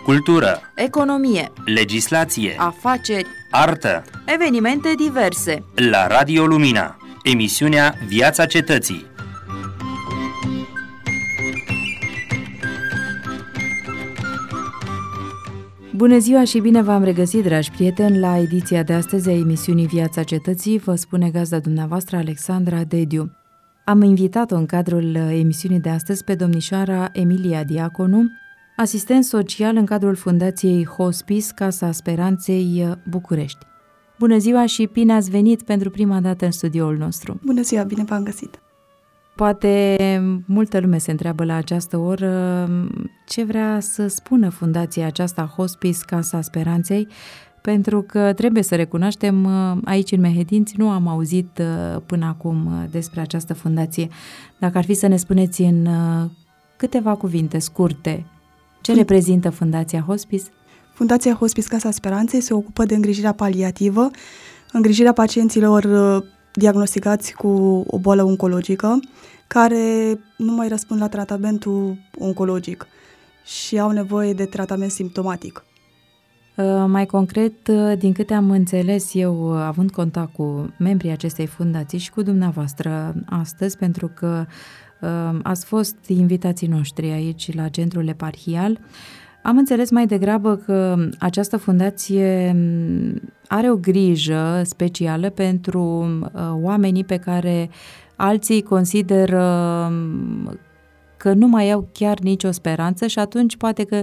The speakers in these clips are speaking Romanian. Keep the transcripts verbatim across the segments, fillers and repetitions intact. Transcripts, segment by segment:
cultură, economie, legislație, afaceri, artă, evenimente diverse. La Radio Lumina, emisiunea Viața Cetății. Bună ziua și bine v-am regăsit, dragi prieteni, la ediția de astăzi a emisiunii Viața Cetății. Vă spune gazda dumneavoastră, Alexandra Dediu. Am invitat-o în cadrul emisiunii de astăzi pe domnișoara Emilia Diaconu, asistent social în cadrul Fundației Hospice Casa Speranței București. Bună ziua și bine ați venit pentru prima dată în studioul nostru. Bună ziua, bine v-am găsit. Poate multă lume se întreabă la această oră ce vrea să spună fundația aceasta Hospice Casa Speranței, pentru că trebuie să recunoaștem, aici în Mehedinți nu am auzit până acum despre această fundație. Dacă ar fi să ne spuneți în câteva cuvinte scurte, ce Fund... reprezintă Fundația Hospice? Fundația Hospice Casa Speranței se ocupă de îngrijirea paliativă, îngrijirea pacienților diagnosticați cu o boală oncologică, care nu mai răspund la tratamentul oncologic și au nevoie de tratament simptomatic. Mai concret, din câte am înțeles eu, având contact cu membrii acestei fundații și cu dumneavoastră astăzi, pentru că ați fost invitații noștri aici la centrul eparhial, am înțeles mai degrabă că această fundație are o grijă specială pentru oamenii pe care alții consideră că nu mai au chiar nicio speranță și atunci poate că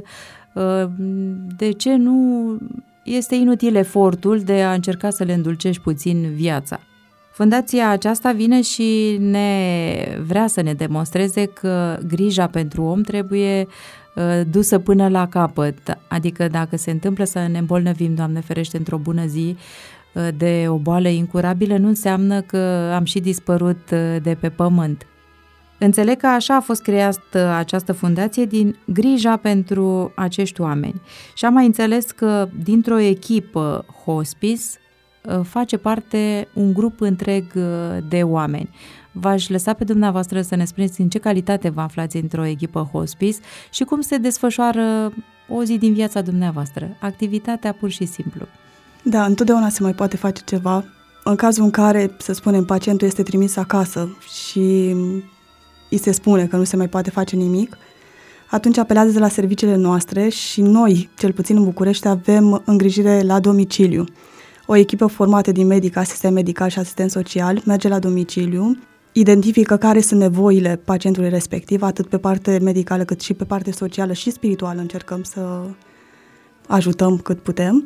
de ce nu este inutil efortul de a încerca să le îndulcești puțin viața. Fundația aceasta vine și ne vrea să ne demonstreze că grija pentru om trebuie dusă până la capăt, adică dacă se întâmplă să ne îmbolnăvim, Doamne ferește, într-o bună zi de o boală incurabilă, nu înseamnă că am și dispărut de pe pământ. Înțeleg că așa a fost creată această fundație din grija pentru acești oameni. Și am mai înțeles că dintr-o echipă hospice face parte un grup întreg de oameni. V-aș lăsa pe dumneavoastră să ne spuneți în ce calitate vă aflați într-o echipă hospice și cum se desfășoară o zi din viața dumneavoastră, activitatea pur și simplu. Da, întotdeauna se mai poate face ceva. În cazul în care, să spunem, pacientul este trimis acasă și îi se spune că nu se mai poate face nimic, atunci apelează la serviciile noastre și noi, cel puțin în București, avem îngrijire la domiciliu. O echipă formată din medic, asistent medical și asistent social merge la domiciliu, identifică care sunt nevoile pacientului respectiv, atât pe parte medicală cât și pe parte socială și spirituală, încercăm să ajutăm cât putem.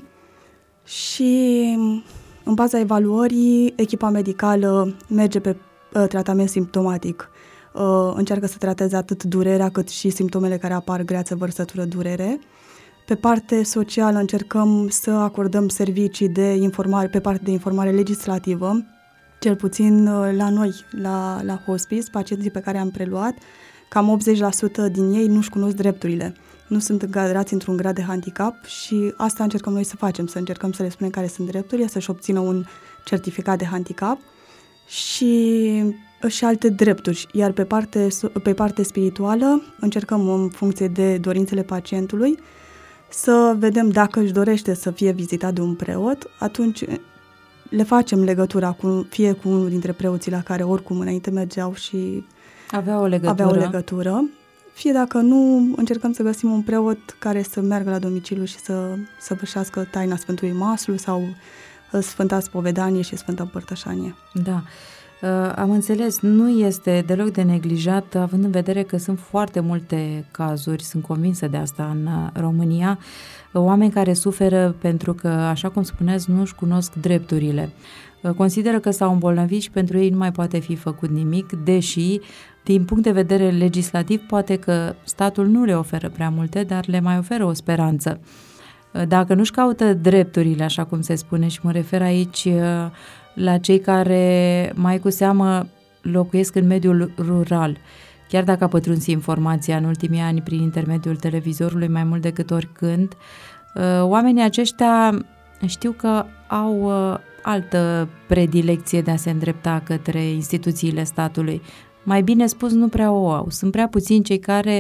Și în baza evaluării, echipa medicală merge pe uh, tratament simptomatic. Uh, încearcă să trateze atât durerea cât și simptomele care apar, greață, vărsătură, durere. Pe parte socială încercăm să acordăm servicii de informare, pe parte de informare legislativă, cel puțin la noi, la, la hospice, pacienții pe care am preluat, cam optzeci la sută din ei nu-și cunosc drepturile. Nu sunt încadrați într-un grad de handicap și asta încercăm noi să facem, să încercăm să le spunem care sunt drepturile, să-și obțină un certificat de handicap și, și alte drepturi. Iar pe parte, pe parte spirituală încercăm în funcție de dorințele pacientului să vedem dacă își dorește să fie vizitat de un preot, atunci le facem legătura cu, fie cu unul dintre preoții la care oricum înainte mergeau și aveau o legătură, aveau o legătură fie dacă nu, încercăm să găsim un preot care să meargă la domiciliu și să săvârșească taina Sfântului Maslu sau Sfânta Spovedanie și Sfânta Împărtășanie. Da. Am înțeles, nu este deloc de neglijat, având în vedere că sunt foarte multe cazuri, sunt convinsă de asta în România, oameni care suferă pentru că, așa cum spuneați, nu își cunosc drepturile. Consideră că s-au îmbolnăvit și pentru ei nu mai poate fi făcut nimic, deși, din punct de vedere legislativ, poate că statul nu le oferă prea multe, dar le mai oferă o speranță. Dacă nu-și caută drepturile, așa cum se spune, și mă refer aici la cei care mai cu seamă locuiesc în mediul rural, chiar dacă a pătruns informația în ultimii ani prin intermediul televizorului mai mult decât oricând, oamenii aceștia știu că au altă predilecție de a se îndrepta către instituțiile statului. Mai bine spus, nu prea o au. Sunt prea puțini cei care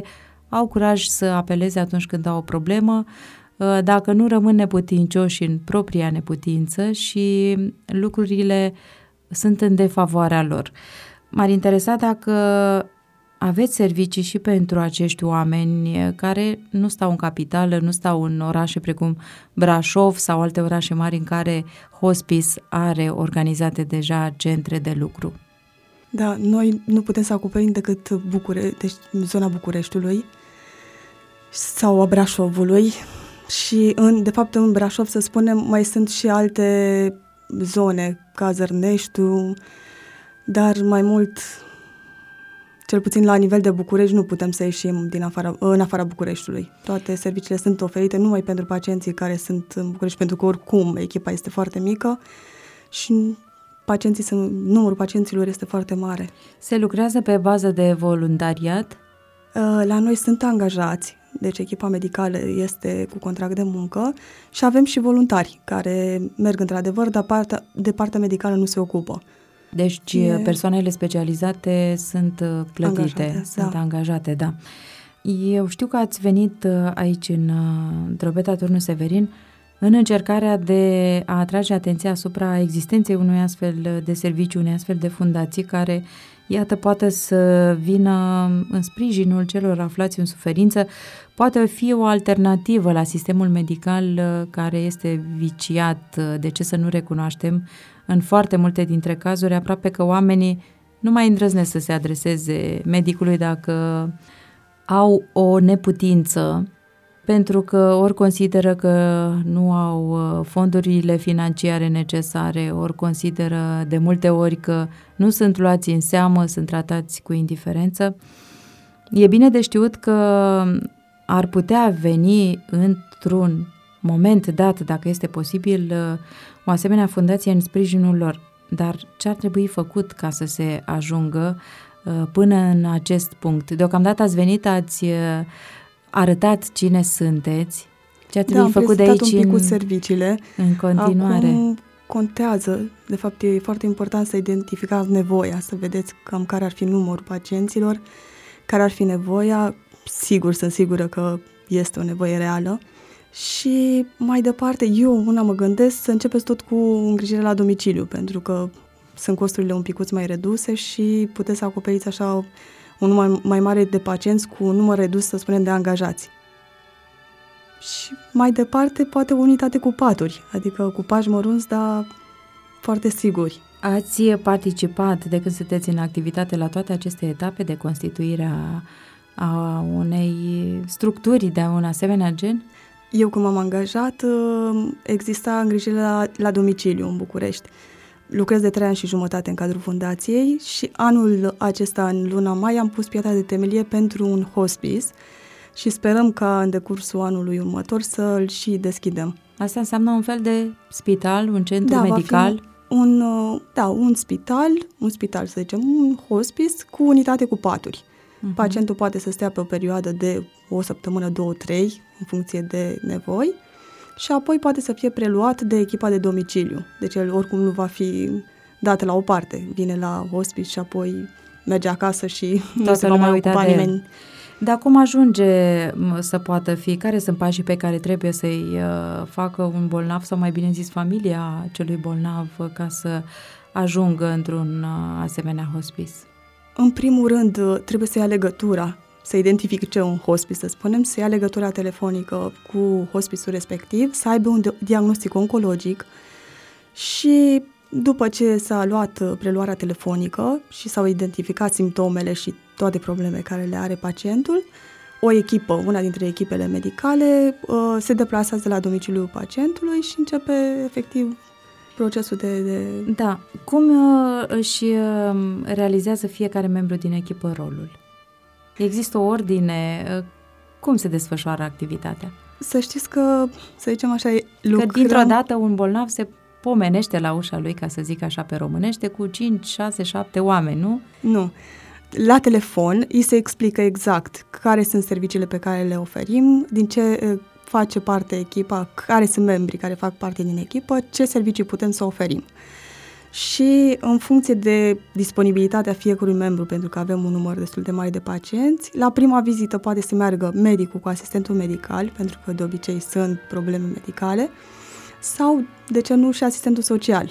au curaj să apeleze atunci când au o problemă, dacă nu rămân neputincioși în propria neputință și lucrurile sunt în defavoarea lor. M-ar interesa dacă aveți servicii și pentru acești oameni care nu stau în capitală, nu stau în orașe precum Brașov sau alte orașe mari în care Hospice are organizate deja centre de lucru. Da, noi nu putem să acoperim decât Bucure, deci zona Bucureștiului sau a Brașovului și în, de fapt în Brașov, să spunem, mai sunt și alte zone, ca Zărneștiu, dar mai mult, cel puțin la nivel de București, nu putem să ieșim din afara, în afara Bucureștiului. Toate serviciile sunt oferite numai pentru pacienții care sunt în București, pentru că oricum echipa este foarte mică și pacienții sunt, numărul pacienților este foarte mare. Se lucrează pe bază de voluntariat? La noi sunt angajați, deci echipa medicală este cu contract de muncă și avem și voluntari care merg într-adevăr, dar partea, de partea medicală nu se ocupă. Deci e... persoanele specializate sunt plătite, angajate, sunt da. angajate, da. Eu știu că ați venit aici în Drobeta Turnu Severin în încercarea de a atrage atenția asupra existenței unui astfel de serviciu, unei astfel de fundații care, iată, poate să vină în sprijinul celor aflați în suferință, poate fi o alternativă la sistemul medical care este viciat, de ce să nu recunoaștem, în foarte multe dintre cazuri, aproape că oamenii nu mai îndrăznesc să se adreseze medicului dacă au o neputință, pentru că ori consideră că nu au fondurile financiare necesare, ori consideră de multe ori că nu sunt luați în seamă, sunt tratați cu indiferență. E bine de știut că ar putea veni într-un moment dat, dacă este posibil, o asemenea fundație în sprijinul lor. Dar ce ar trebui făcut ca să se ajungă până în acest punct? Deocamdată ați venit, ați arătat cine sunteți, ce ar trebui da, făcut de aici un pic în, cu serviciile. în continuare. Acum contează, de fapt e foarte important să identificați nevoia, să vedeți cam care ar fi numărul pacienților, care ar fi nevoia, sigur, sunt sigură că este o nevoie reală. Și mai departe, eu una mă gândesc să începeți tot cu îngrijire la domiciliu, pentru că sunt costurile un picuț mai reduse și puteți să acoperiți așa un număr mai mare de pacienți cu un număr redus, să spunem, de angajați. Și mai departe, poate o unitate cu paturi, adică cu pași mărunți, dar foarte siguri. Ați participat de când sunteți în activitate la toate aceste etape de constituire a, a unei structuri de un asemenea gen? Eu, când m-am angajat, exista îngrijire la, la domiciliu în București. Lucrez de trei ani și jumătate în cadrul fundației și anul acesta, în luna mai, am pus piatra de temelie pentru un hospice și sperăm ca în decursul anului următor să îl și deschidem. Asta înseamnă un fel de spital, un centru da, medical? Un, da, un spital, un spital, să zicem, un hospice cu unitate cu paturi. Uh-huh. Pacientul poate să stea pe o perioadă de o săptămână, două, trei, în funcție de nevoi, și apoi poate să fie preluat de echipa de domiciliu. Deci el oricum nu va fi dat la o parte. Vine la hospice și apoi merge acasă și nu se va mai ocupa nimeni. Dar cum ajunge să poată fi? Care sunt pașii pe care trebuie să-i uh, facă un bolnav, sau mai bine zis familia celui bolnav, ca să ajungă într-un uh, asemenea hospice? În primul rând, trebuie să ia legătura, să identifice un hospice, să spunem, să ia legătura telefonică cu hospice-ul respectiv, să aibă un diagnostic oncologic și după ce s-a luat preluarea telefonică și s-au identificat simptomele și toate problemele care le are pacientul, o echipă, una dintre echipele medicale, se deplasează la domiciliul pacientului și începe efectiv procesul de... de... Da. Cum își realizează fiecare membru din echipă rolul? Există o ordine? Cum se desfășoară activitatea? Să știți că, să zicem așa, lucrăm... Că dintr-o dată un bolnav se pomenește la ușa lui, ca să zic așa pe românește, cu cinci, șase, șapte oameni, nu? Nu. La telefon îi se explică exact care sunt serviciile pe care le oferim, din ce face parte echipa, care sunt membrii care fac parte din echipă, ce servicii putem să oferim. și în funcție de disponibilitatea fiecărui membru, pentru că avem un număr destul de mare de pacienți, la prima vizită poate să meargă medicul cu asistentul medical, pentru că de obicei sunt probleme medicale, sau, de ce nu, și asistentul social.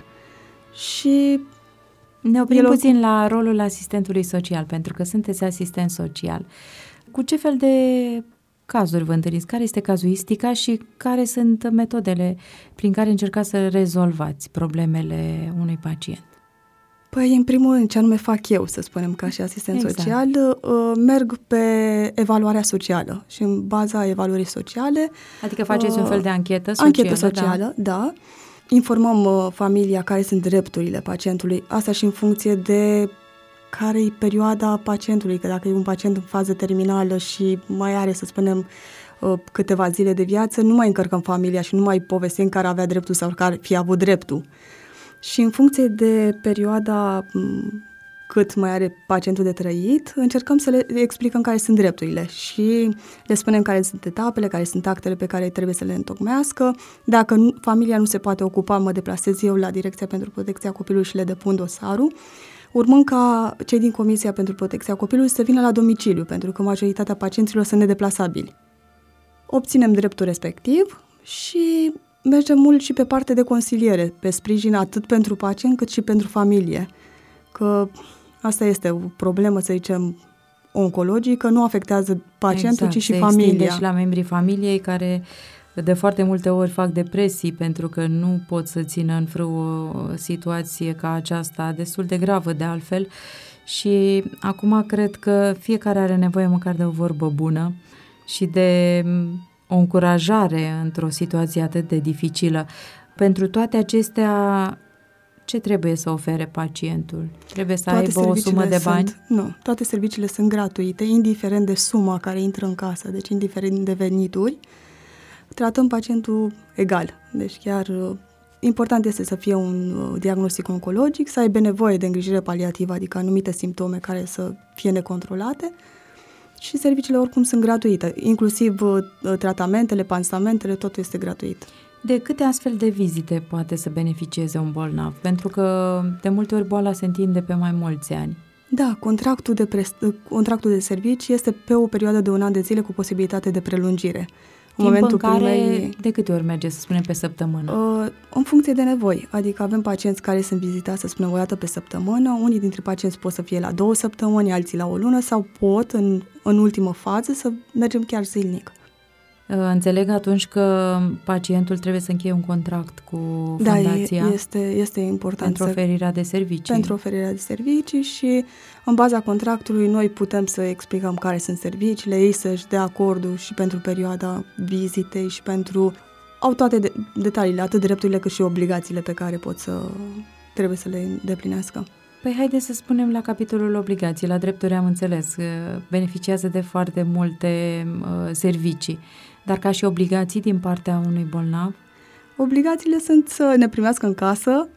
Și ne oprim el... puțin la rolul asistentului social, pentru că sunteți asistent social. Cu ce fel de cazuri vă întâlniți? Care este cazuistica și care sunt metodele prin care încercați să rezolvați problemele unui pacient? Păi, în primul rând, ce anume fac eu, să spunem, ca și asistent exact. social, merg pe evaluarea socială și în baza evaluării sociale... Adică faceți uh, un fel de anchetă socială? Anchetă socială, da. da. Informăm uh, familia care sunt drepturile pacientului, asta și în funcție de care e perioada pacientului, că dacă e un pacient în fază terminală și mai are, să spunem, uh, câteva zile de viață, nu mai încărcăm familia și nu mai povestim care avea dreptul sau care fi avut dreptul. Și în funcție de perioada cât mai are pacientul de trăit, încercăm să le explicăm care sunt drepturile și le spunem care sunt etapele, care sunt actele pe care trebuie să le întocmească. Dacă nu, familia nu se poate ocupa, mă deplasez eu la Direcția pentru Protecția Copilului și le depun dosarul, urmând ca cei din Comisia pentru Protecția Copilului să vină la domiciliu, pentru că majoritatea pacienților sunt nedeplasabili. Obținem dreptul respectiv și mergem mult și pe parte de consiliere, pe sprijin atât pentru pacient cât și pentru familie. Că asta este o problemă, să zicem, oncologică, nu afectează pacientul, exact, ci și se familia. Și la membrii familiei care de foarte multe ori fac depresii pentru că nu pot să țină în frâu o situație ca aceasta, destul de gravă de altfel. Și acum cred că fiecare are nevoie măcar de o vorbă bună și de o încurajare într-o situație atât de dificilă. Pentru toate acestea, ce trebuie să ofere pacientul? Trebuie să toate aibă o sumă de bani? Sunt, nu, toate serviciile sunt gratuite, indiferent de suma care intră în casă, deci indiferent de venituri, tratăm pacientul egal. Deci chiar important este să fie un diagnostic oncologic, să aibă nevoie de îngrijire paliativă, adică anumite simptome care să fie necontrolate, și serviciile oricum sunt gratuite, inclusiv tratamentele, pansamentele, totul este gratuit. De câte astfel de vizite poate să beneficieze un bolnav? Pentru că de multe ori boala se întinde pe mai mulți ani. Da, contractul de, prest- contractul de servicii este pe o perioadă de un an de zile cu posibilitate de prelungire. În Timp momentul în care, primei, de câte ori merge, să spunem, pe săptămână? Uh, în funcție de nevoi, adică avem pacienți care sunt vizitați, să spunem, o dată pe săptămână, unii dintre pacienți pot să fie la două săptămâni, alții la o lună, sau pot, în, în ultimă fază, să mergem chiar zilnic. Înțeleg atunci că pacientul trebuie să încheie un contract cu fundația. Da, este, este important. Pentru oferirea de servicii. Pentru oferirea de servicii și în baza contractului noi putem să explicăm care sunt serviciile, ei să-și dea acordul și pentru perioada vizitei și pentru... Au toate de, detaliile, atât drepturile cât și obligațiile pe care pot să... trebuie să le îndeplinească. Păi haideți să spunem la capitolul obligații, la drepturi am înțeles, beneficiază de foarte multe uh, servicii, dar ca și obligații din partea unui bolnav? Obligațiile sunt să ne primească în casă,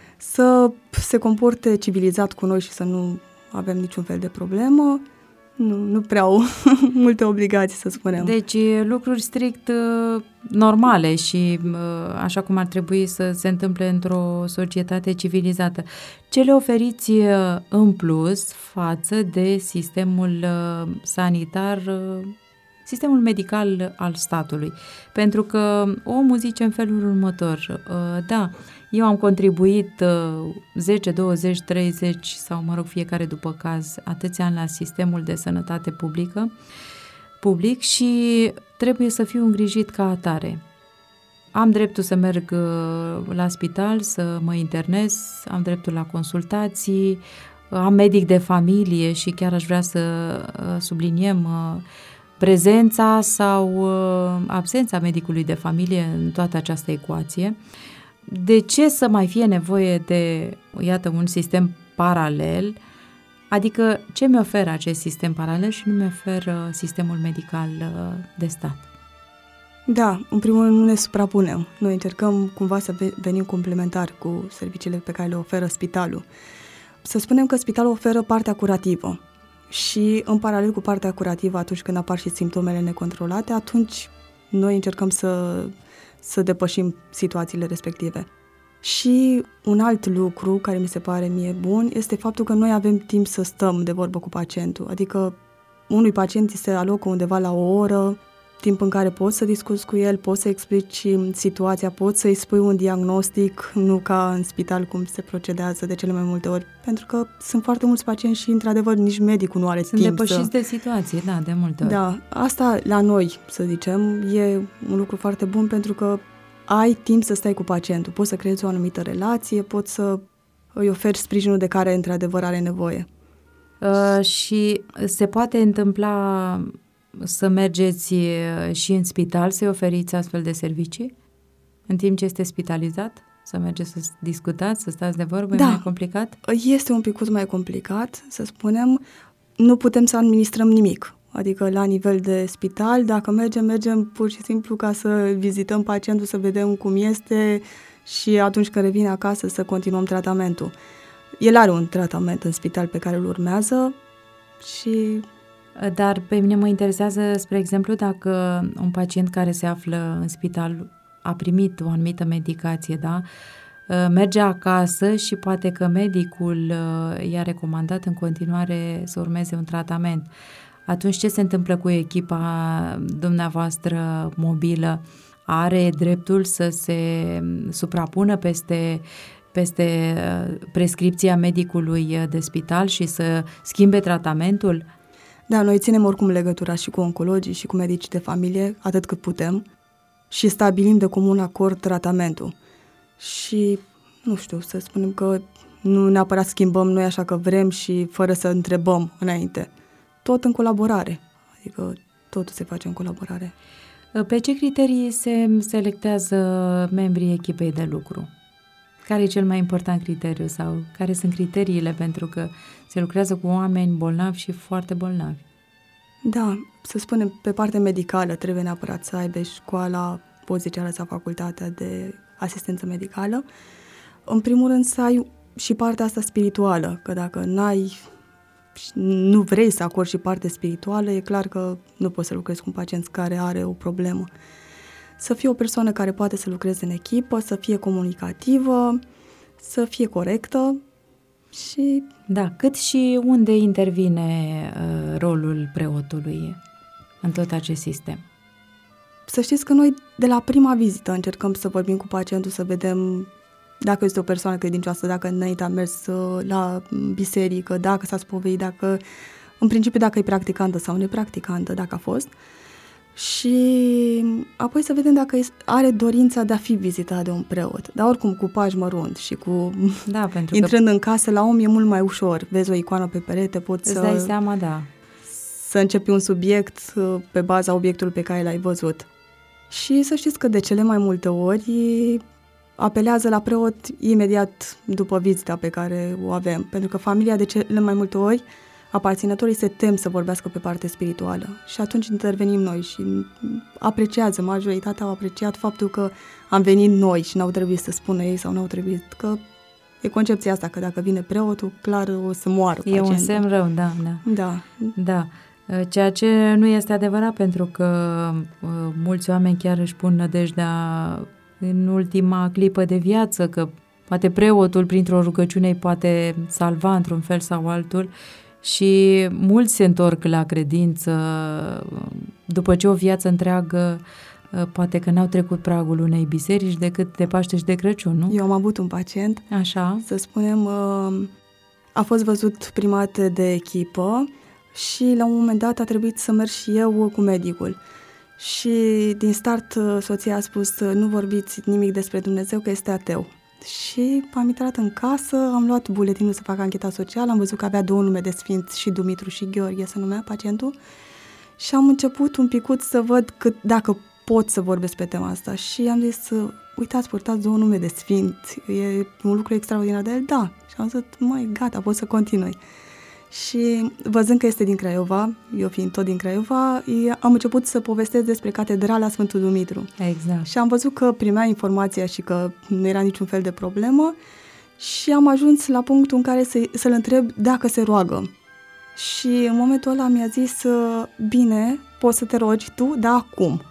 să se comporte civilizat cu noi și să nu avem niciun fel de problemă. Nu, nu prea au multe obligații, să spunem. Deci lucruri strict uh, normale și uh, așa cum ar trebui să se întâmple într-o societate civilizată. Ce le oferiți uh, în plus față de sistemul uh, sanitar, uh, sistemul medical al statului? Pentru că omul zice în felul următor, uh, da, eu am contribuit uh, zece, douăzeci, treizeci sau, mă rog, fiecare după caz, atâția ani la sistemul de sănătate publică, public și trebuie să fiu îngrijit ca atare. Am dreptul să merg uh, la spital, să mă internez, am dreptul la consultații, am medic de familie și chiar aș vrea să uh, subliniem uh, prezența sau uh, absența medicului de familie în toată această ecuație. De ce să mai fie nevoie de, iată, un sistem paralel? Adică ce mi oferă acest sistem paralel și nu mi oferă sistemul medical de stat? Da, în primul rând nu ne suprapunem. Noi încercăm cumva să venim complementar cu serviciile pe care le oferă spitalul. Să spunem că spitalul oferă partea curativă și în paralel cu partea curativă, atunci când apar și simptomele necontrolate, atunci noi încercăm să... să depășim situațiile respective. Și un alt lucru care mi se pare mie bun este faptul că noi avem timp să stăm de vorbă cu pacientul. Adică unui pacient îi se alocă undeva la o oră, timp în care poți să discuți cu el, poți să explici situația, poți să-i spui un diagnostic, nu ca în spital cum se procedează de cele mai multe ori. Pentru că sunt foarte mulți pacienți și, într-adevăr, nici medicul nu are sunt timp depășiți să... de situație, da, de multe ori. Da, asta la noi, să zicem, e un lucru foarte bun pentru că ai timp să stai cu pacientul, poți să creezi o anumită relație, poți să îi oferi sprijinul de care, într-adevăr, are nevoie. Uh, și se poate întâmpla să mergeți și în spital, să-i oferiți astfel de servicii? În timp ce este spitalizat? Să mergeți să discutați, să stați de vorbă? Da. E mai complicat? Este un pic mai complicat, să spunem. Nu putem să administrăm nimic. Adică la nivel de spital, dacă mergem, mergem pur și simplu ca să vizităm pacientul, să vedem cum este și atunci când revine acasă să continuăm tratamentul. El are un tratament în spital pe care îl urmează și... Dar pe mine mă interesează, spre exemplu, dacă un pacient care se află în spital a primit o anumită medicație, da? Merge acasă și poate că medicul i-a recomandat în continuare să urmeze un tratament. Atunci ce se întâmplă cu echipa dumneavoastră mobilă? Are dreptul să se suprapună peste, peste prescripția medicului de spital și să schimbe tratamentul? Da, noi ținem oricum legătura și cu oncologii și cu medicii de familie, atât cât putem, și stabilim de comun acord tratamentul. Și, nu știu, să spunem că nu neapărat schimbăm noi așa că vrem și fără să întrebăm înainte. Tot în colaborare, adică totul se face în colaborare. Pe ce criterii se selectează membrii echipei de lucru? Care e cel mai important criteriu sau care sunt criteriile, pentru că se lucrează cu oameni bolnavi și foarte bolnavi? Da, să spunem, pe partea medicală trebuie neapărat să aibă școala pozițială sau facultatea de asistență medicală. În primul rând să ai și partea asta spirituală, că dacă n-ai, nu vrei să acorzi și partea spirituală, e clar că nu poți să lucrezi cu un pacient care are o problemă. Să fie o persoană care poate să lucreze în echipă, să fie comunicativă, să fie corectă și... Da, cât și unde intervine uh, rolul preotului în tot acest sistem? Să știți că noi de la prima vizită încercăm să vorbim cu pacientul, să vedem dacă este o persoană credincioasă, dacă înainte a mers la biserică, dacă s-a spovedit, dacă, în principiu dacă e practicantă sau nepracticantă, dacă a fost. Și apoi să vedem dacă are dorința de a fi vizitat de un preot. Dar oricum cu pași mărunt și cu... Da, pentru intrând că... în casă la om e mult mai ușor. Vezi o icoană pe perete, poți îți să... dai seama, da. Să începi un subiect pe baza obiectului pe care l-ai văzut. Și să știți că de cele mai multe ori apelează la preot imediat după vizita pe care o avem. Pentru că familia de cele mai multe ori, aparținătorii se tem să vorbească pe partea spirituală și atunci intervenim noi și apreciază, majoritatea au apreciat faptul că am venit noi și n-au trebuit să spună ei sau n-au trebuit, că e concepția asta, că dacă vine preotul, clar o să moară E pacientul. un semn rău, da, da. Da. Da. Ceea ce nu este adevărat, pentru că uh, mulți oameni chiar își pun nădejdea în ultima clipă de viață, că poate preotul printr-o rugăciune îi poate salva într-un fel sau altul. Și mulți se întorc la credință după ce o viață întreagă poate că n-au trecut pragul unei biserici decât de Paște și de Crăciun, nu? Eu am avut un pacient, așa, să spunem, a fost văzut prima dată de echipă și la un moment dat a trebuit să merg și eu cu medicul. Și din start soția a spus: nu vorbiți nimic despre Dumnezeu, că este ateu. Și am intrat în casă, am luat buletinul să fac ancheta socială, am văzut că avea două nume de sfinți, și Dumitru și Gheorghe se numea pacientul, și am început un picut să văd cât, dacă pot să vorbesc pe tema asta. Și am zis: uitați, purtați două nume de sfinți, e un lucru extraordinar de el? Da. Și am zis: măi, gata, pot să continui. Și văzând că este din Craiova, eu fiind tot din Craiova, am început să povestesc despre Catedrala Sfântul Dumitru. Exact. Și am văzut că primea informația și că nu era niciun fel de problemă și am ajuns la punctul în care să, să-l întreb dacă se roagă. Și în momentul ăla mi-a zis: bine, poți să te rogi tu, dar acum.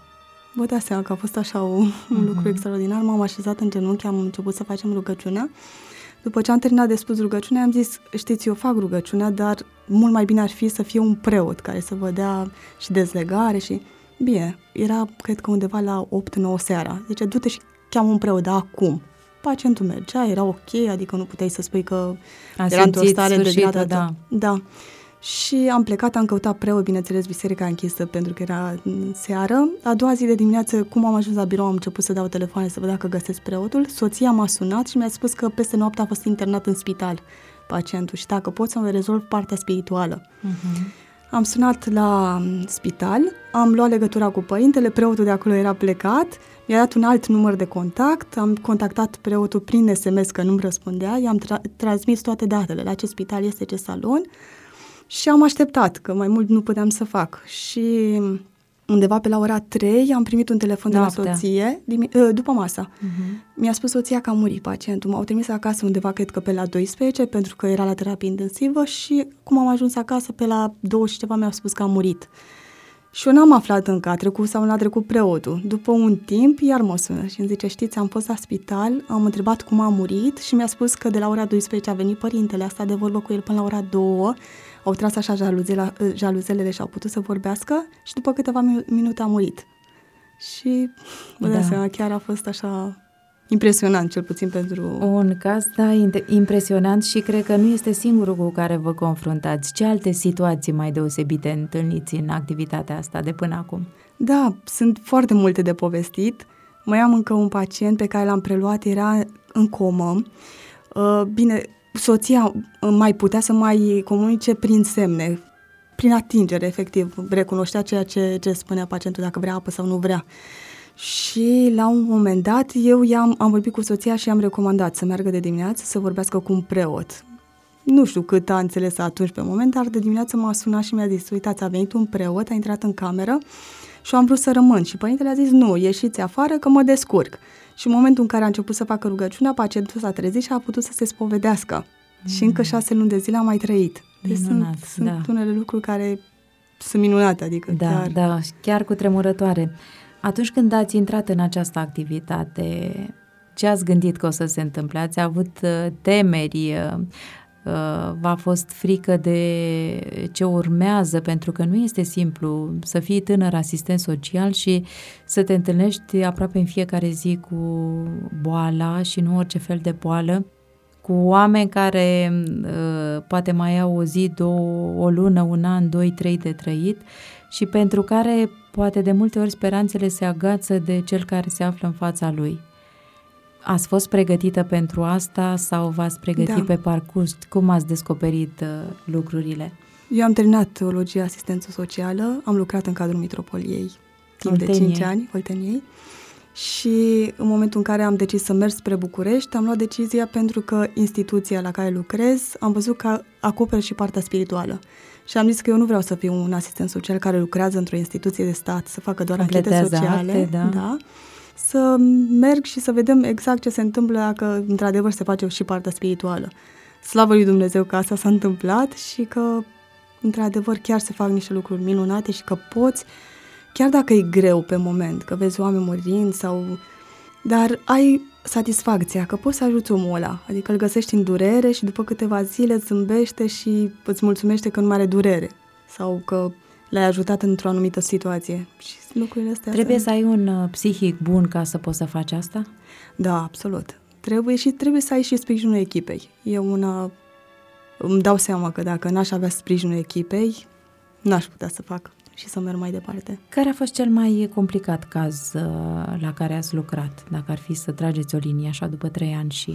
Vă dați seama că a fost așa un, un uh-huh. lucru extraordinar. M-am așezat în genunchi, am început să facem rugăciunea. După ce am terminat de spus rugăciunea, am zis, știți, eu fac rugăciunea, dar mult mai bine ar fi să fie un preot care să vă dea și dezlegare și... Bine, era, cred că undeva la opt nouă seara. Zice, du-te și cheamă un preot, dar acum. Pacientul mergea, era ok, adică nu puteai să spui că a era într-o stare degradată. Da. da. Și am plecat, am căutat preot, bineînțeles, biserica închisă pentru că era seară. A doua zi de dimineață, cum am ajuns la birou, am început să dau telefoane să văd dacă găsesc preotul. Soția m-a sunat și mi-a spus că peste noapte a fost internat în spital pacientul și dacă pot să-mi rezolv partea spirituală. Uh-huh. Am sunat la spital, am luat legătura cu părintele, preotul de acolo era plecat, mi-a dat un alt număr de contact, am contactat preotul prin S M S că nu-mi răspundea, i-am tra- transmis toate datele, la ce spital este, ce salon și am așteptat, că mai mult nu puteam să fac. Și undeva pe la ora trei am primit un telefon Noaptea. de la soție, după masa. Uh-huh. Mi-a spus soția că a murit pacientul. M-au trimis acasă undeva, cred că pe la douăsprezece, pentru că era la terapie intensivă și cum am ajuns acasă, pe la două și ceva mi-au spus că a murit. Și eu n-am aflat încă, a trecut sau n-a trecut preotul. După un timp, iar mă sună și îmi zice, știți, am fost la spital, am întrebat cum a murit și mi-a spus că de la ora douăsprezece a venit părintele, asta de vorbă cu el până la ora două, au tras așa jaluzele, jaluzelele și au putut să vorbească și după câteva minute a murit. Și vă dați seama, chiar a fost așa impresionant, cel puțin pentru... Un caz, da, impresionant și cred că nu este singurul cu care vă confruntați. Ce alte situații mai deosebite întâlniți în activitatea asta de până acum? Da, sunt foarte multe de povestit. Mai am încă un pacient pe care l-am preluat, era în comă. Uh, bine, soția mai putea să mai comunice prin semne, prin atingere, efectiv. Recunoștea ceea ce, ce spunea pacientul, dacă vrea apă sau nu vrea. Și la un moment dat eu i-am, am vorbit cu soția și i-am recomandat să meargă de dimineață să vorbească cu un preot. Nu știu cât a înțeles atunci pe moment, dar de dimineață m-a sunat și mi-a zis, uitați, a venit un preot, a intrat în cameră și eu am vrut să rămân. Și părintele a zis, nu, ieșiți afară că mă descurc. Și în momentul în care a început să facă rugăciunea, pacientul s-a trezit și a putut să se spovedească. Mm. Și încă șase luni de zile a mai trăit. Deci minunat, sunt, da. sunt unele lucruri care sunt minunate, adică da, chiar... Da, chiar cutremurătoare. Atunci când ați intrat în această activitate, ce ați gândit că o să se întâmple? Ați avut temeri? V-a fost frică de ce urmează? Pentru că nu este simplu să fii tânăr asistent social și să te întâlnești aproape în fiecare zi cu boala și nu orice fel de boală, cu oameni care uh, poate mai au o zi, două, o lună, un an, doi, trei de trăit și pentru care poate de multe ori speranțele se agață de cel care se află în fața lui. Ați fost pregătită pentru asta sau v-ați pregătit da. pe parcurs? Cum ați descoperit uh, lucrurile? Eu am terminat teologia asistență socială, am lucrat în cadrul Mitropoliei timp de cinci ani, Olteniei. Și în momentul în care am decis să merg spre București, am luat decizia pentru că instituția la care lucrez, am văzut că acoperă și partea spirituală. Și am zis că eu nu vreau să fiu un asistent social care lucrează într-o instituție de stat, să facă doar anchete sociale. Acte, da. Da, să merg și să vedem exact ce se întâmplă dacă într-adevăr se face și partea spirituală. Slavă lui Dumnezeu că asta s-a întâmplat și că într-adevăr chiar se fac niște lucruri minunate și că poți, chiar dacă e greu pe moment, că vezi oameni murind sau... Dar ai satisfacția că poți să ajuți omul ăla, adică îl găsești în durere și după câteva zile îți zâmbește și îți mulțumește că nu mai are durere sau că l-ai ajutat într-o anumită situație. Și lucrurile astea... Trebuie sunt... să ai un uh, psihic bun ca să poți să faci asta? Da, absolut. Trebuie și trebuie să ai și sprijinul echipei. Eu una îmi dau seama că dacă n-aș avea sprijinul echipei, n-aș putea să fac și să merg mai departe. Care a fost cel mai complicat caz uh, la care ați lucrat, dacă ar fi să trageți o linie așa după trei ani și...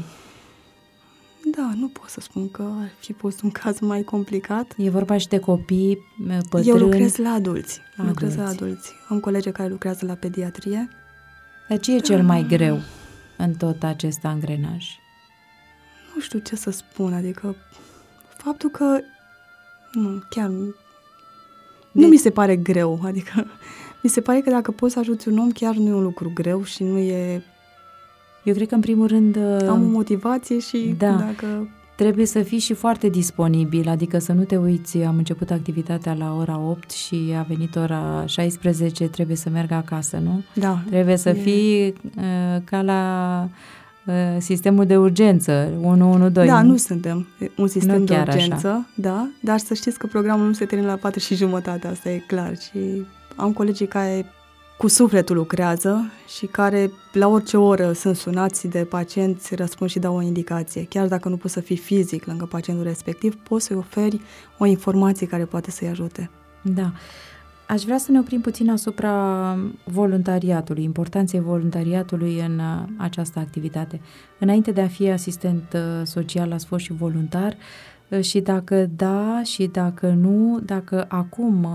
Da, nu pot să spun că ar fi fost un caz mai complicat. E vorba și de copii, bătrâni... Eu lucrez la adulți. adulți. Lucrez la adulți. Am colegi care lucrează la pediatrie. Dar ce e da. cel mai greu în tot acest angrenaj? Nu știu ce să spun, adică faptul că nu, chiar nu, de... nu mi se pare greu, adică mi se pare că dacă poți să ajuți un om chiar nu e un lucru greu și nu e... Eu cred că în primul rând... Am o motivație și da. dacă... trebuie să fii și foarte disponibil, adică să nu te uiți, am început activitatea la ora opt și a venit ora șaisprezece, trebuie să merg acasă, nu? Da. Trebuie să e... fii uh, ca la uh, sistemul de urgență, unu unu doi. Da, nu suntem un sistem nu de chiar urgență, așa. Da, dar să știți că programul nu se termină la patru și jumătate, asta e clar. Și am colegii care cu sufletul lucrează și care la orice oră sunt sunați de pacienți, răspund și dau o indicație. Chiar dacă nu poți să fii fizic lângă pacientul respectiv, poți să-i oferi o informație care poate să-i ajute. Da. Aș vrea să ne oprim puțin asupra voluntariatului, importanței voluntariatului în această activitate. Înainte de a fi asistent social, ați fost și voluntar și dacă da și dacă nu, dacă acum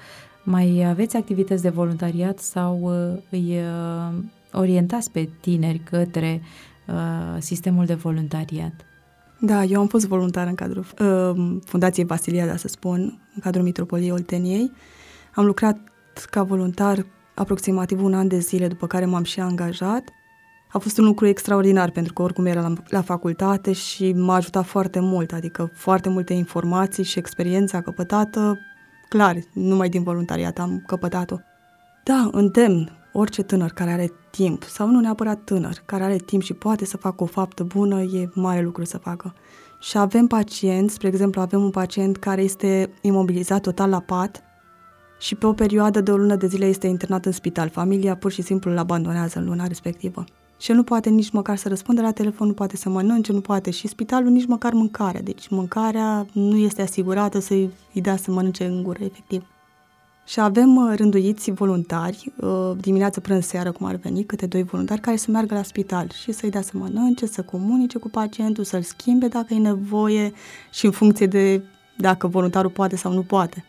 mai aveți activități de voluntariat sau îi orientați pe tineri către sistemul de voluntariat? Da, eu am fost voluntar în cadrul uh, Fundației Vasiliada, să spun, în cadrul Mitropoliei Olteniei. Am lucrat ca voluntar aproximativ un an de zile, după care m-am și angajat. A fost un lucru extraordinar, pentru că oricum era la, la facultate și m-a ajutat foarte mult, adică foarte multe informații și experiența căpătată, clar, numai din voluntariat am căpătat-o. Da, îndemn orice tânăr care are timp, sau nu neapărat tânăr, care are timp și poate să facă o faptă bună, e mare lucru să facă. Și avem pacienți, spre exemplu, avem un pacient care este imobilizat total la pat și pe o perioadă de o lună de zile este internat în spital. Familia pur și simplu îl abandonează în luna respectivă. Și nu poate nici măcar să răspundă la telefon, nu poate să mănânce, nu poate și spitalul nici măcar mâncarea. Deci mâncarea nu este asigurată să-i dea să mănânce în gură, efectiv. Și avem rânduiți voluntari, dimineață, prânz, seară, cum ar veni, câte doi voluntari care să meargă la spital și să-i dea să mănânce, să comunice cu pacientul, să-l schimbe dacă e nevoie și în funcție de dacă voluntarul poate sau nu poate.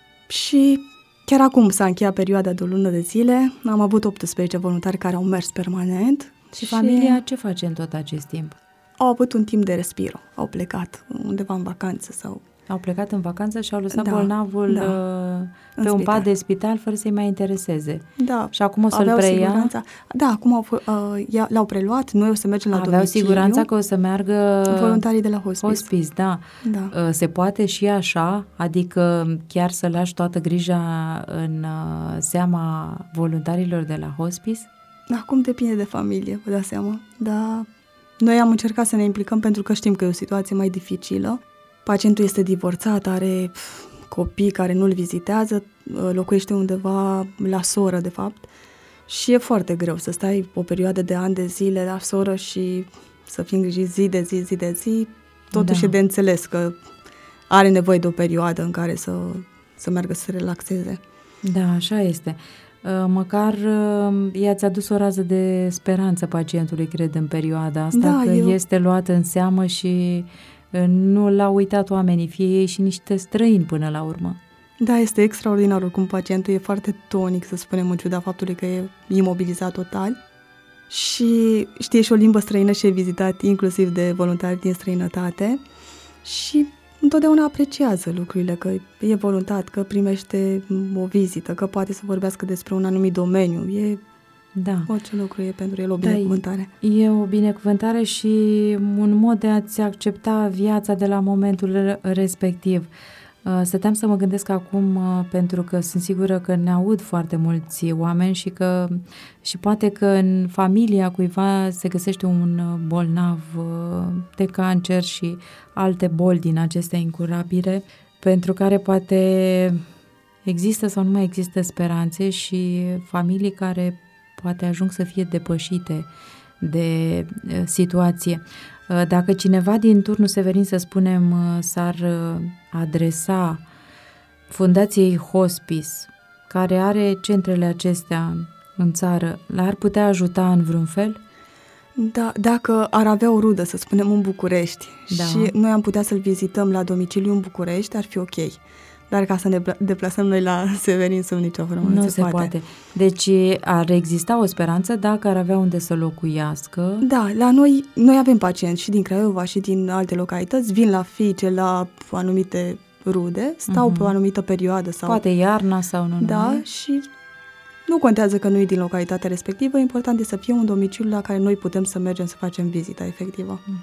Și chiar acum s-a încheiat perioada de o lună de zile, am avut optsprezece voluntari care au mers permanent. Și, și familia ce face în tot acest timp? Au avut un timp de respiro, au plecat undeva în vacanță sau... Au plecat în vacanță și au lăsat da, bolnavul da, pe un spital. pat de spital fără să-i mai intereseze. Da. Și acum o să-l preia? Siguranța. Da, acum au, uh, l-au preluat, noi o să mergem la Aveau domiciliu. siguranța că o să meargă voluntarii de la hospice. Hospice, da. da. Se poate și așa, adică chiar să lași toată grija în seama voluntarilor de la hospice? Acum depinde de familie, vă dați seama. Da. Noi am încercat să ne implicăm pentru că știm că e o situație mai dificilă. Pacientul este divorțat, are copii care nu-l vizitează, locuiește undeva la soră, de fapt, și e foarte greu să stai o perioadă de ani de zile la soră și să fii îngrijit zi de zi, zi de zi. Totuși da. E de înțeles că are nevoie de o perioadă în care să, să meargă să se relaxeze. Da, așa este. Măcar i-ați adus o rază de speranță pacientului, cred, în perioada asta, da, că eu... este luat în seamă și nu l-au uitat oamenii, fie ei și niște străini până la urmă. Da, este extraordinar oricum pacientul e foarte tonic, să spunem, în ciuda faptului că e imobilizat total și știe și o limbă străină și e vizitat inclusiv de voluntari din străinătate și întotdeauna apreciază lucrurile, că e voluntar, că primește o vizită, că poate să vorbească despre un anumit domeniu. E Da. Orice lucru e pentru el o binecuvântare. Da, e o binecuvântare și un mod de a-ți accepta viața de la momentul respectiv. Stăteam să mă gândesc acum, pentru că sunt sigură că ne aud foarte mulți oameni și că și poate că în familia cuiva se găsește un bolnav de cancer și alte boli din acestea incurabile, pentru care poate există sau nu mai există speranțe și familii care poate ajung să fie depășite de situație. Dacă cineva din turnul Severin, să spunem, s-ar adresa Fundației Hospice, care are centrele acestea în țară, l-ar putea ajuta în vreun fel? Da, dacă ar avea o rudă, să spunem, în București, da. Și noi am putea să-l vizităm la domiciliu în București, ar fi ok. Dar ca să ne deplasăm noi la Severin sub nicio formă, nu, nu se, se poate. poate. Deci ar exista o speranță dacă ar avea unde să locuiască. Da, la noi, noi avem pacienți și din Craiova și din alte localități, vin la fiice, la anumite rude, stau uh-huh. pe o anumită perioadă. Sau poate iarna sau nu. Da, nu. Și nu contează că nu e din localitatea respectivă, important e să fie un domiciliu la care noi putem să mergem să facem vizita efectivă.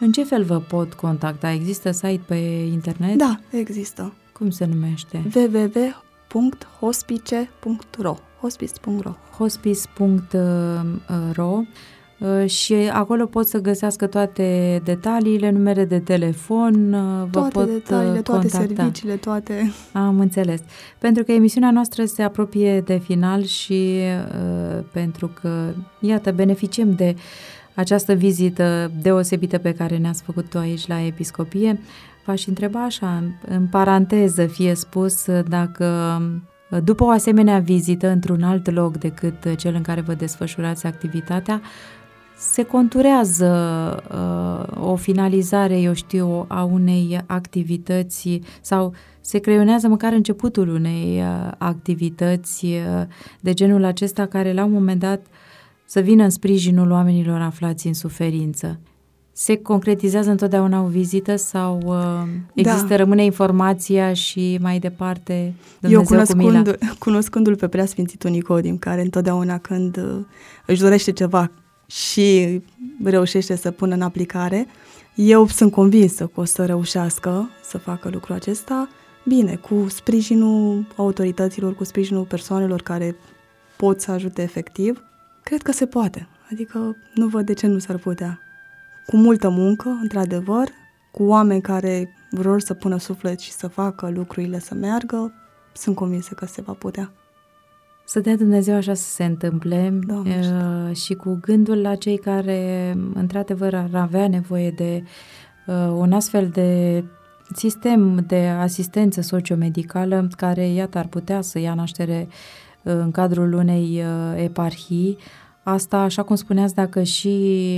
În ce fel vă pot contacta? Există site pe internet? Da, există. Cum se numește? w w w punct hospice punct r o hospice punct r o hospice punct r o și acolo pot să găsească toate detaliile, numere de telefon, vă toate pot detaliile, toate contacta. serviciile, toate. Am înțeles. Pentru că emisiunea noastră se apropie de final și uh, pentru că, iată, beneficiem de această vizită deosebită pe care ne-ați făcut-o aici la Episcopie, v-aș întreba așa, în paranteză fie spus, dacă după o asemenea vizită într-un alt loc decât cel în care vă desfășurați activitatea, se conturează uh, o finalizare, eu știu, a unei activități sau se creionează măcar începutul unei uh, activități uh, de genul acesta care la un moment dat să vină în sprijinul oamenilor aflați în suferință. Se concretizează întotdeauna o vizită sau uh, există, da. Rămâne informația și mai departe Dumnezeu Eu cunoscând, cu mila? cunoscându-l pe Preasfințitul Nicodim, care întotdeauna când uh, își dorește ceva și reușește să pună în aplicare, eu sunt convinsă că o să reușească să facă lucrul acesta, bine, cu sprijinul autorităților, cu sprijinul persoanelor care pot să ajute efectiv, cred că se poate. Adică nu văd de ce nu s-ar putea. Cu multă muncă, într-adevăr, cu oameni care vor să pună suflet și să facă lucrurile să meargă, sunt convinsă că se va putea. Să dea Dumnezeu așa să se întâmple. Doamne, uh, și cu gândul la cei care, într-adevăr, ar avea nevoie de uh, un astfel de sistem de asistență sociomedicală care, iată, ar putea să ia naștere uh, în cadrul unei uh, eparhii. Asta, așa cum spuneați, dacă și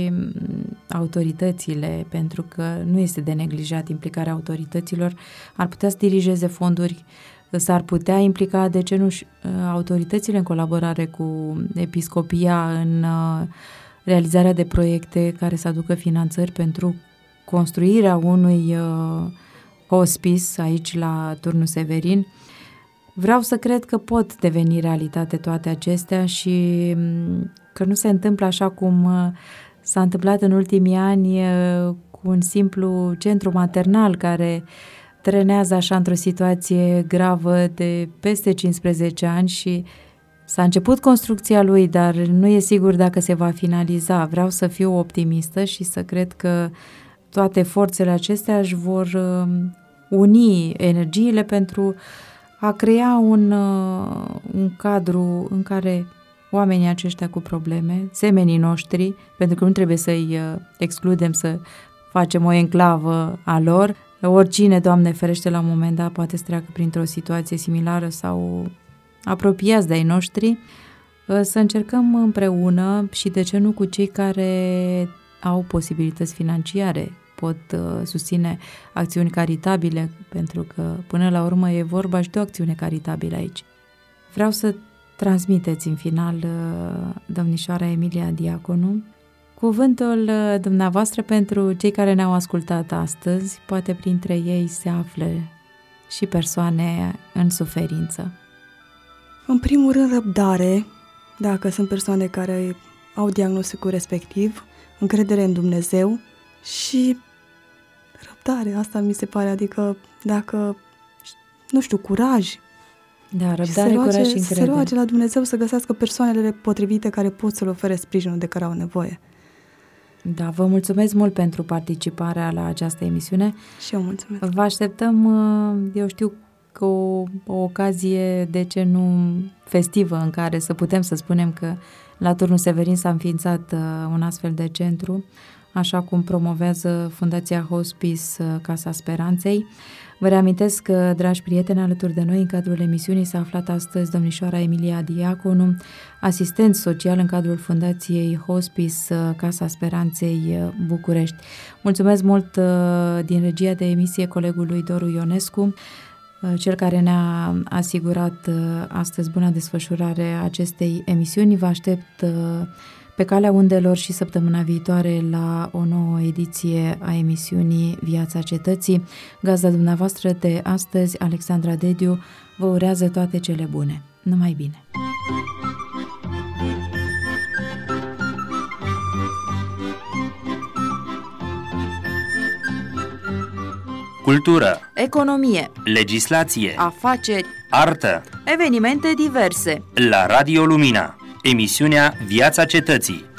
autoritățile, pentru că nu este de neglijat implicarea autorităților, ar putea să dirigeze fonduri, s-ar putea implica, de ce nu, autoritățile în colaborare cu Episcopia în realizarea de proiecte care să aducă finanțări pentru construirea unui hospice aici la Turnul Severin. Vreau să cred că pot deveni realitate toate acestea și că nu se întâmplă așa cum s-a întâmplat în ultimii ani cu un simplu centru maternal care trenează așa într-o situație gravă de peste cincisprezece ani și s-a început construcția lui, dar nu e sigur dacă se va finaliza. Vreau să fiu optimistă și să cred că toate forțele acestea își vor uni energiile pentru a crea un, un cadru în care oamenii aceștia cu probleme, semenii noștri, pentru că nu trebuie să-i excludem, să facem o enclavă a lor, oricine, Doamne ferește, la un moment dat poate să treacă printr-o situație similară sau apropiați de ai noștri, să încercăm împreună și de ce nu cu cei care au posibilități financiare, pot uh, susține acțiuni caritabile, pentru că până la urmă e vorba și de o acțiune caritabilă aici. Vreau să transmiteți în final, uh, domnișoara Emilia Diaconu, cuvântul uh, dumneavoastră pentru cei care ne-au ascultat astăzi, poate printre ei se află și persoane în suferință. În primul rând, răbdare, dacă sunt persoane care au diagnosticul respectiv, încredere în Dumnezeu și răbdare, asta mi se pare, adică dacă, nu știu, curaj. Da, răbdare, roage, curaj și încredere. Se roage la Dumnezeu să găsească persoanele potrivite care pot să le ofere sprijinul de care au nevoie. Da, vă mulțumesc mult pentru participarea la această emisiune. Și eu mulțumesc. Vă așteptăm, eu știu, că o, o ocazie, de ce nu festivă, în care să putem să spunem că la Turnul Severin s-a înființat uh, un astfel de centru, așa cum promovează Fundația Hospice uh, Casa Speranței. Vă reamintesc că, dragi prieteni, alături de noi în cadrul emisiunii s-a aflat astăzi domnișoara Emilia Diaconu, asistent social în cadrul Fundației Hospice uh, Casa Speranței uh, București. Mulțumesc mult uh, din regia de emisie colegului Doru Ionescu, cel care ne-a asigurat astăzi buna desfășurare a acestei emisiuni. Vă aștept pe calea undelor și săptămâna viitoare la o nouă ediție a emisiunii Viața Cetății. Gazda dumneavoastră de astăzi, Alexandra Dediu, vă urează toate cele bune. Numai bine! cultură, economie, legislație, afaceri, artă. evenimente diverse. La Radio Lumina, emisiunea Viața Cetății.